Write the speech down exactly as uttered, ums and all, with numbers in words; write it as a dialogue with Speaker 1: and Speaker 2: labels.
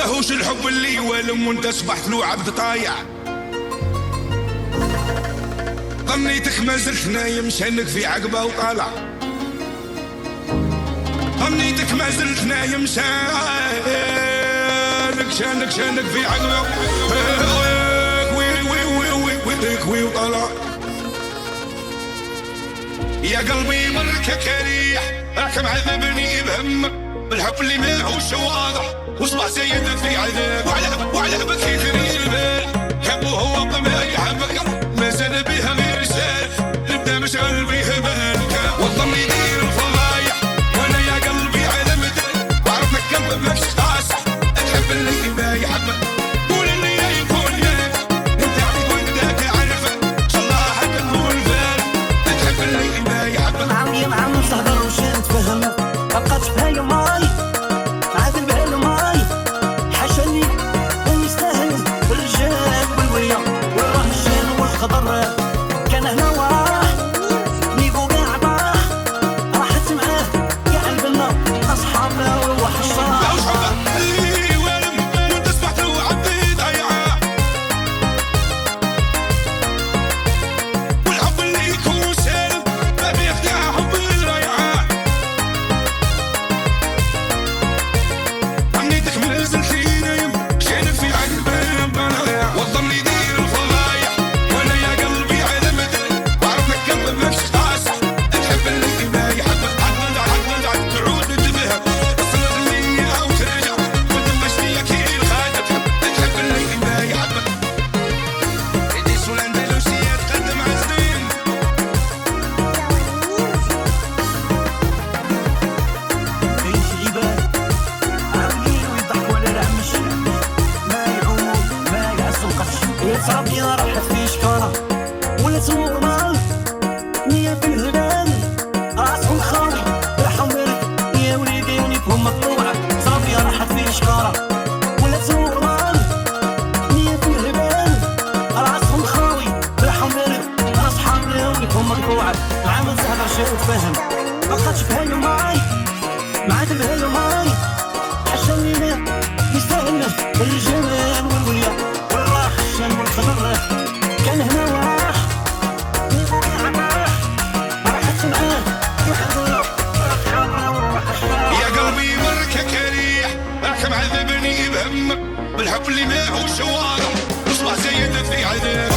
Speaker 1: ماهوش الحب اللي يوالم وانت صبحت له عبد طايع. ظنيتك ما زلت نايم شانك في عقبه وطالع. ظنيتك ما زلت نايم شانك شانك شانك في عقبه وي وي وي وي وي وي وطالع. يا قلبي مركك ريح راك معذبني بهمك بالحب اللي ما هوش واضح وصبح سيد في عذاب وعلى وعلى بك يثري البال. حبه هو ما يحبك ما زال بها غير سال نبدا مشغل بيه بالك والظن يدير الفضايح وانا يا قلبي على مدى وعرفك قلبك مش خاصح تحب اللي ما يحبك قول اللي يكون ياك انت عارف وانت عارفك ان شاء الله حكمه البال تحب اللي ما يحبك.
Speaker 2: عمي معمي صهدر وش نتفهم بقات فيا ماي عادل بهالو ماي حشني من يستاهل الرجال والويا والرهجان والخضر كان هنا وراه نيبو قاع باه راحت معاه يا قلبنا اصحابنا وحشاه
Speaker 1: لو شعبك اللي والم وانت صبحت له عبد ضيعه والحب اللي يكون سالم ما بيخدع حب الريعه. عميتك من زلت نايم شانك في عقبه بنايا والظن يدير الفضايح وانا يا قلبي على مدى وعرفك قلبك مش خاصح تحب اللي ما يحبك حتى حتى تعود تبهك تصل النية او ترجع وتبش فيك الخاطر تحب اللي ما يحبك. اديس والاندلسيه تقدم عزين
Speaker 2: كاين شي عباد عاملين ويضحكوا على العمش ما يعوموا ما يعسوقش يتصرف يا راحت في شكاره ولا تمور مال نية في الهلال راسهم خاوي راحوا مالك يا وليدي ونيكهم مقطوعه صرف يا راحت في شكاره ولا تمور مال نية في الهلال راسهم خاوي راحوا مالك اصحابنا ونيكهم مقطوعه عامل زهر شي وفاهم بقاتش بهالو ماي معاد بهالو ماي حشاني لا يستاهل الرجال والوليا والراحشان والخضر كان هنا وراه نيبو قاع باه راحت معاه وحضر اصحابنا وحشاه.
Speaker 1: يا قلبي مركك ريح راك معذبني بهمك بالحب اللي ما هوش واضح وصبح سيد في عذاب